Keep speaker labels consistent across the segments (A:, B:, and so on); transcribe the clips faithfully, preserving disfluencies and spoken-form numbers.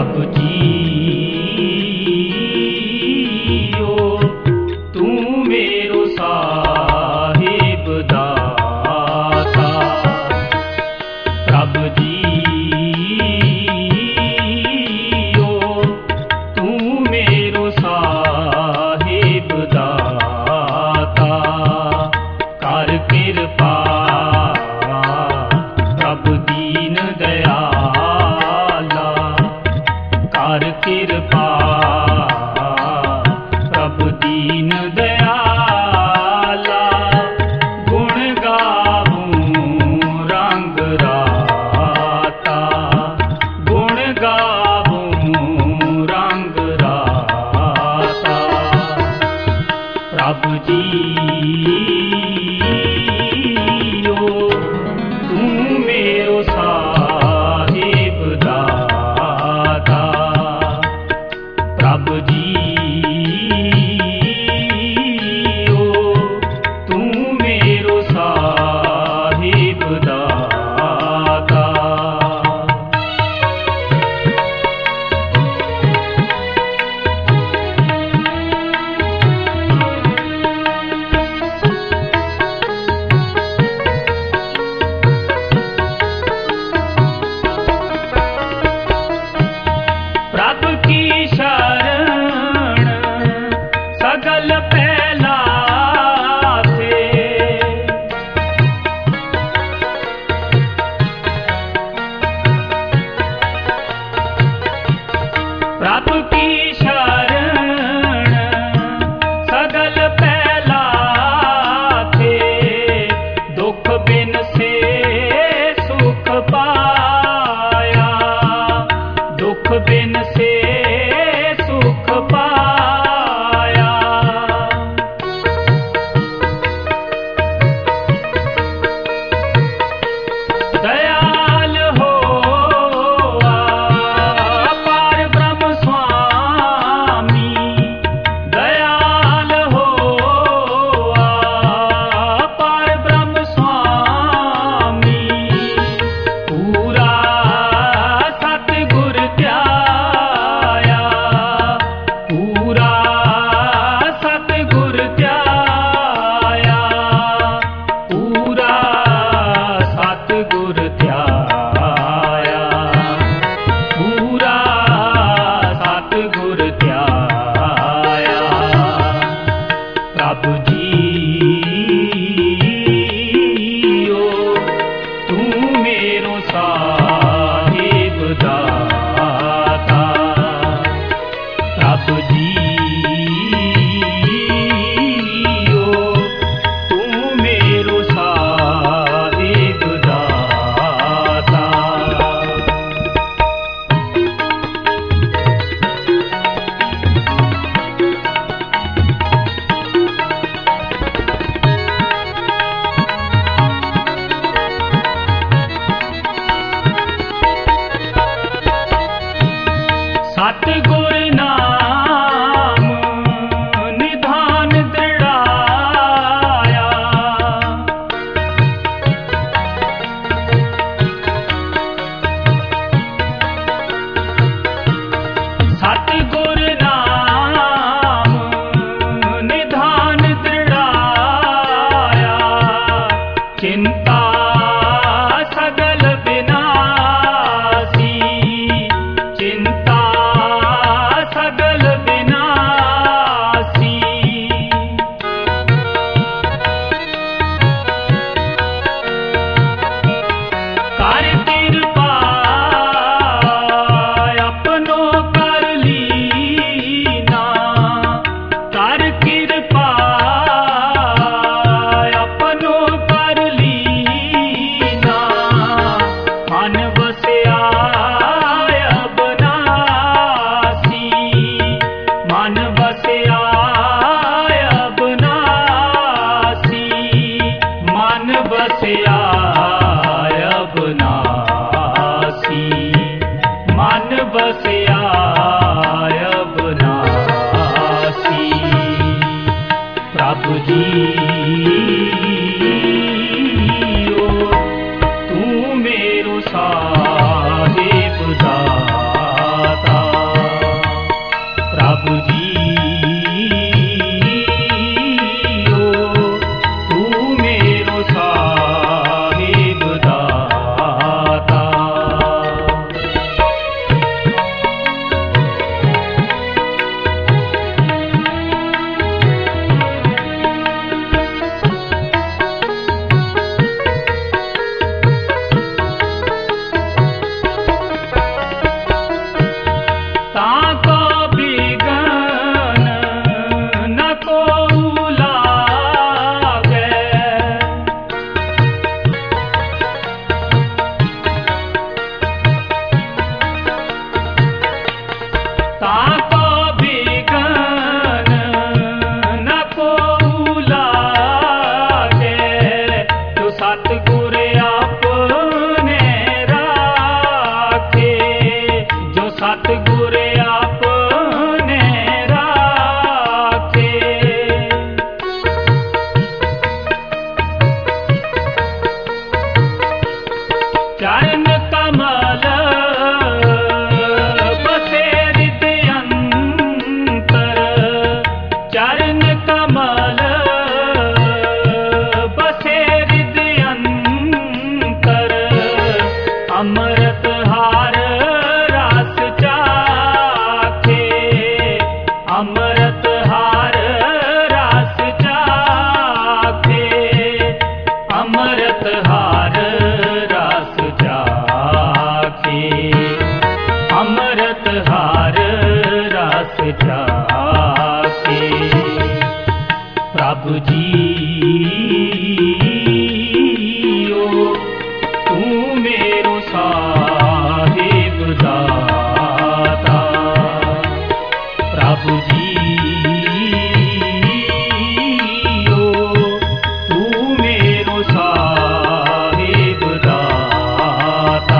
A: प्रभु जी ओ तू मेरो साहिब दाता। प्रभु जी ओ तू मेरो साहिब दाता। कर कृपा प्रभु दीन दयाला। कर कृपा प्रभु दीन दयाला। गुण गाऊं रंग राता। गुण गाऊं रंग राता। प्रभु जी ओ तू मेरो साहिब दाता। प्रभु जी ओ तू मेरो साहिब दाता। प्रभु की शरण सगल पहला थे। प्रभु की शरण सगल पहला थे। दुख बिन से सुख पाया। दुख बिन से सुख पाया। दयाल हो पार ब्रह्म स्वामी। दयाल हो पार ब्रह्म स्वामी। पूरा सतगुर त्याया। पूरा सतगुर त्याया। पूरा सतगुर त्याया। पूरा सतगुर त्याया। प्रभु जी ओ तू मेरो साहिब दाता। प्रभु जी ओ तू मेरो साहिब दाता। सतगुर नाम निधान दृढ़ाया। सतगुर नाम निधान दृढ़ाया। चिंता सगल विनाशी। चिंता सगल विनाशी। कर कृपा अपनो कर लीना। कर कृपा अपनो कर लीना। मन बसिया अबनासी। मन बसिया अबनासी। मन बसिया अबनासी। मन बसिया अबनासी। प्रभु जी ओ तू मेरो साहिब दाता। सतगुर आपने राखे। चरण कमल बसे हृदय अंतर, चरण कमल बसे हृदय अंतर, अमृत हार रस चाखे, अमृत हार रस चाखे, अमृत हार रस चाखे, अमृत हार रस चाखे। प्रभु जीओ तू मेरो साहिब दाता, प्रभु जीओ तू मेरो साहिब दाता।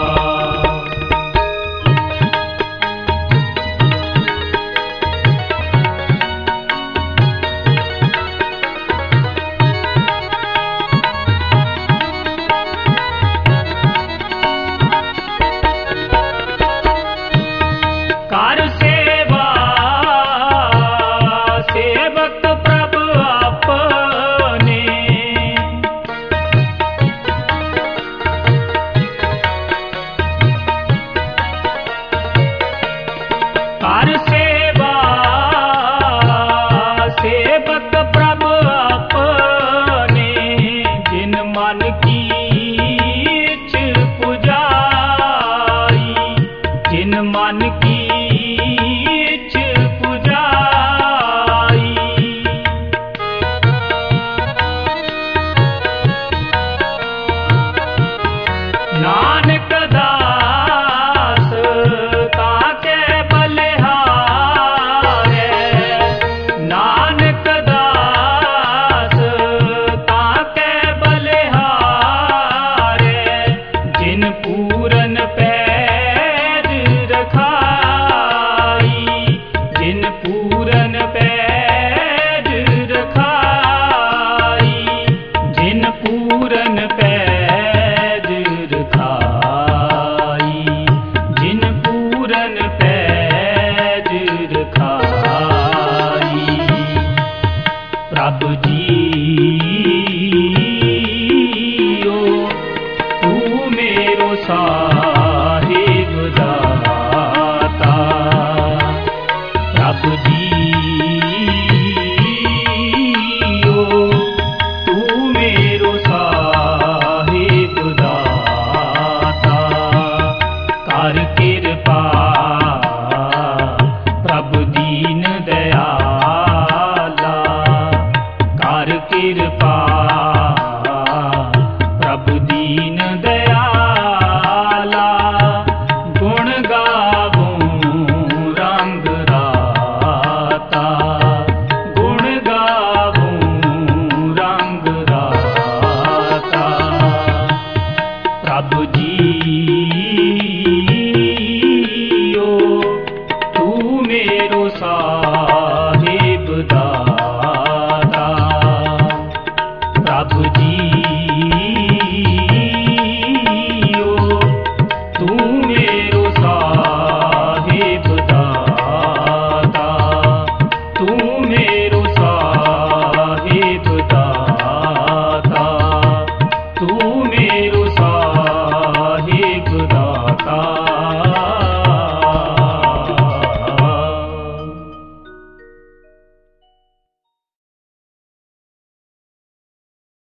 A: कार सेवा सेवक प्रभु अपने, कार सेवा सेवक प्रभु अपने, जिन मन की इच्छ पुजाई, जिन मन की इच्छ पुजाई। नानक दास ताके बलिहारे, नानक दास ताके बलिहारे, जिन पूरन पैज रखाई, जिन पूरन पैज रखाई, जिन पूरन पैज रखाई, जिन पूरन पैज रखाई। प्रभु जीओ तू मेरो साहिब दाता, प्रभु जीओ तू मेरो साहिब दाता। कर कृपा प्रभु दीन दयाला, कर कृपा प्रभु दीन दयाला, गुण गावूं रंग राता, गुण गावूं रंग राता। प्रभु जीओ तू मेरो साहिब दाता, प्रभु जीओ तू मेरो साहिब दाता, तू मेरो साहिब दाता, तू